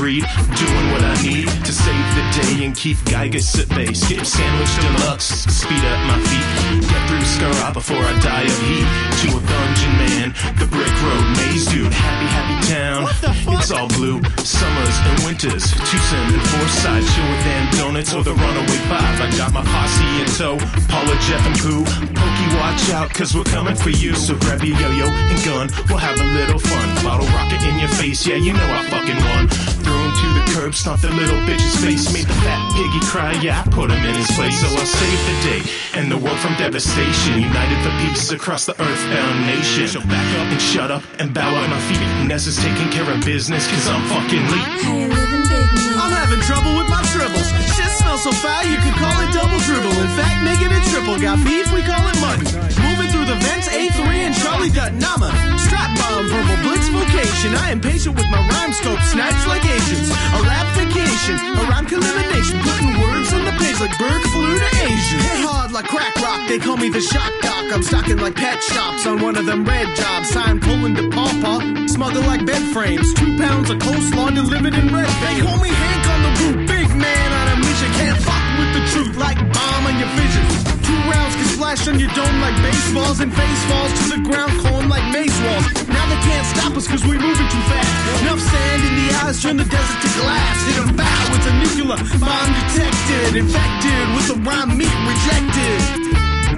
breed, doing what I need to save the day and keep Geigus at bay. Skip sandwich deluxe, speed up my feet, get through Scarra before I die of heat. To a dungeon man, the brick road maze dude, happy town. It's all blue, summers and winters, Tucson and Forsyth, chill with Dan Donuts or the Runaway Five. I got my posse in tow, Paula, Jeff and Pooh. Pokey, watch out, cause we're coming for you. So grab your yo-yo and gun, we'll have a little fun. Bottle rocket in your face, yeah, you know I fucking won. Threw him to the curb, stomped the little bitch's face. Made the fat piggy cry, yeah, I put him in his place. So I'll save the day and the world from devastation. United for peace across the earthbound nation. So back up and shut up and bow at my feet. Ness is taking care of business, cause I'm fucking leak. How you living, big man? I'm having trouble with my dribbles. Shit smells so foul you could call it double dribble. In fact, making it triple. Got beef, we call it mutton. Moving through the vents, A3 and Charlie Dutton. I'm a strap bomb, verbal blitz vocation. I am patient with my rhyme scope, snipes like Asians. A rap vacation, a rhyme elimination. Putting words on the page like bird flew to Asia. Hit hard like crack rock, they call me the shock doc. I'm stocking like pet shops on one of them red jobs. Signed Poland to Pawpaw, smuggle like bed frames. 2 pounds of coleslaw delivered in red. They call me Hank on the root, big man on a mission. Can't fuck with the truth like bomb on your vision. 2 rounds can splash on your dome like baseballs, and face falls to the ground calm like mace walls. Now they can't stop us cause we moving too fast. Enough sand in the eyes, turn the desert to glass. Hit 'em bow, it's a nuclear bomb detected. Infected with the rhyme meat rejected.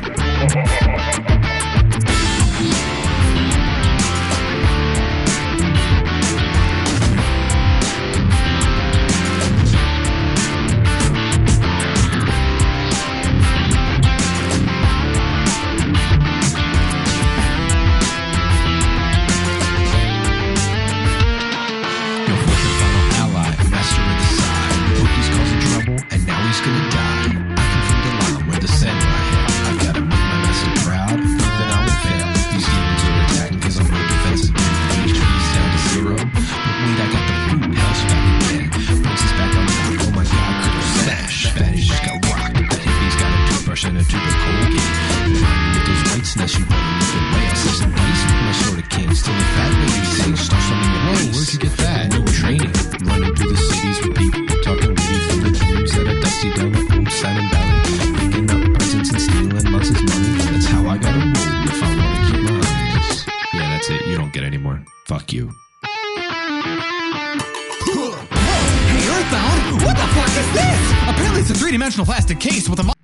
Fuck you. Hey, Earthbound! What the fuck is this? Apparently it's a 3-dimensional plastic case with a